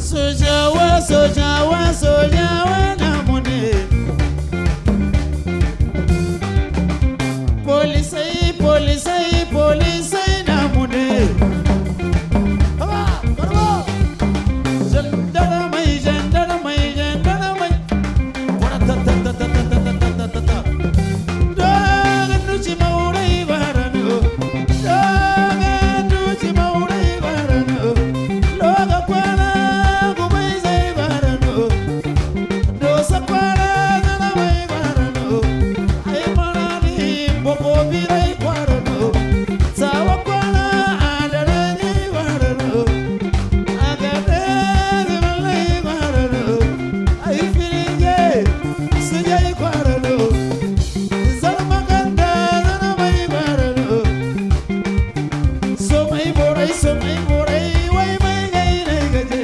Sojawa namune. Polisai namune. Jandaramai. Nuchi maurai varanu. Nuchi maurai varanu. Loga kwana gubai zai varanu. Dosa kwana zanamai varanu. Ai marani boko birai varanu. Sawa kwana adarani varanu. Agade zimalai varanu. Ai filinge sujai varanu. Zarmaganda zanamai varanu. So mai borai, wai mai gai nai gaje.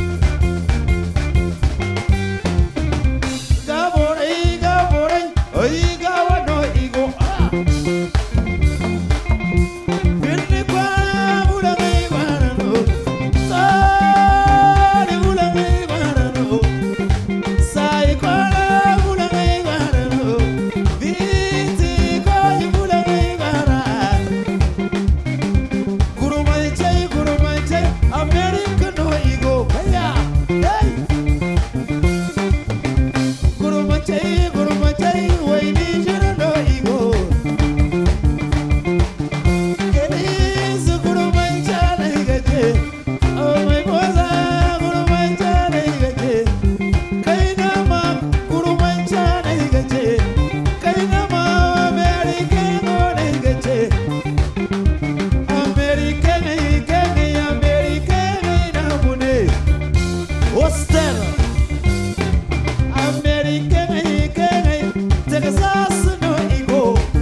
Ga borai, oi ga wano igo. Birni kwa bulangai varanu. Sari bulangai varanu. Sai kwa bulangai varanu. Viti koi bulangai varanu. Gurumai chai, American no ego. Hey, Gurumai chai, wai Nigeria no ego. Kenis Gurumai chai gaje. Oh my boza, Gurumai chai gaje. Kaina ma Gurumai chai gaje. Kaina ma American no gaje. American namune. Hostel. American Texas no ego.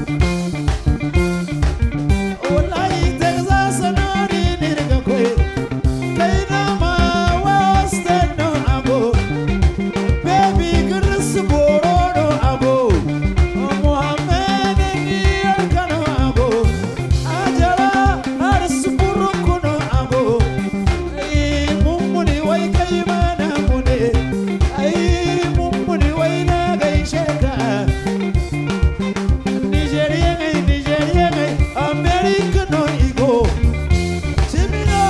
Olai Texas no nirga kwe. Kaina ma Western no abo. Baby girls boro no abo. Mohammed Niyarka no abo. Ajara Ars Buruku no abo. Ai mummuni wai kai mana mune. Ai mummuni wai na gaishe ka. Nigeria ngai, America no ego. Chimino.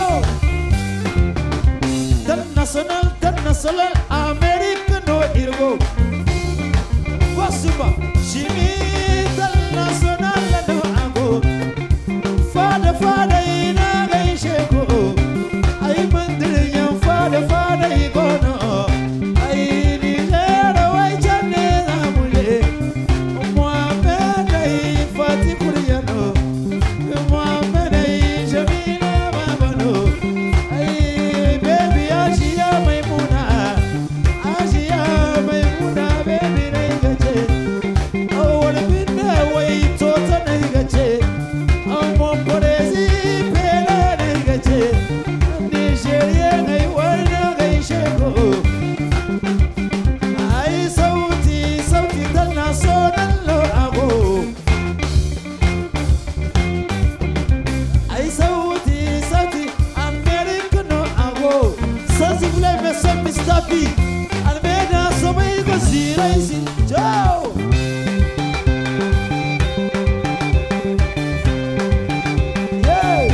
International, America no ego. Wasuba, Shimi international no ago. Father ina gaishe ko. Ai mandiriyan father ego no. Ai Nigeria wai channe zamule. Muhammad ai Fati Kuriano. Muhammad ai Jamila Babano. Ai baby Ashiya Maimuna, baby nai gaje. Oh wala binne wai tota nai gaje. Amo porezi pela nai gaje. Nigeria ngai wana gaishe ko. Ai sauti international lo ago. Ai sauti American no ago. Sansi vule mese Mr. B. Almeda somai go ziraisi. Ciao. Yeah.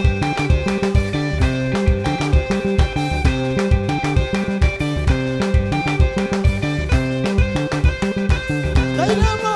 Kainama.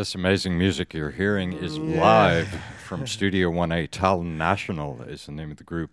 This amazing music you're hearing is live from Studio 1A. Tallinn National is the name of the group.